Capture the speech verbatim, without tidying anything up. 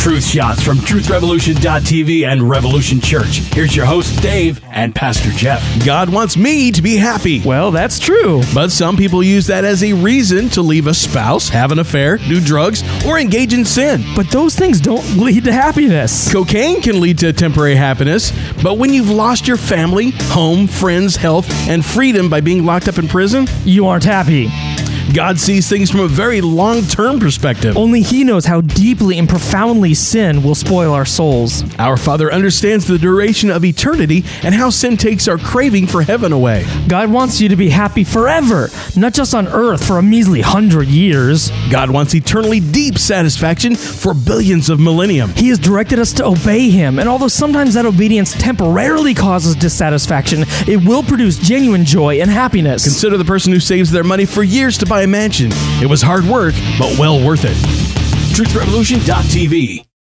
Truth Shots from truth revolution dot t v and Revolution Church. Here's your host, Dave, and Pastor Jeff. God wants me to be happy. Well, that's true. But some people use that as a reason to leave a spouse, have an affair, do drugs, or engage in sin. But those things don't lead to happiness. Cocaine can lead to temporary happiness, but when you've lost your family, home, friends, health, and freedom by being locked up in prison, You aren't happy. God sees things from a very long-term perspective. Only He knows how deeply and profoundly sin will spoil our souls. Our Father understands the duration of eternity and how sin takes our craving for heaven away. God wants you to be happy forever, not just on earth for a measly hundred years. God wants eternally deep satisfaction for billions of millennium. He has directed us to obey Him, and although sometimes that obedience temporarily causes dissatisfaction, it will produce genuine joy and happiness. Consider the person who saves their money for years to buy a mansion. It was hard work, but well worth it. truth revolution dot t v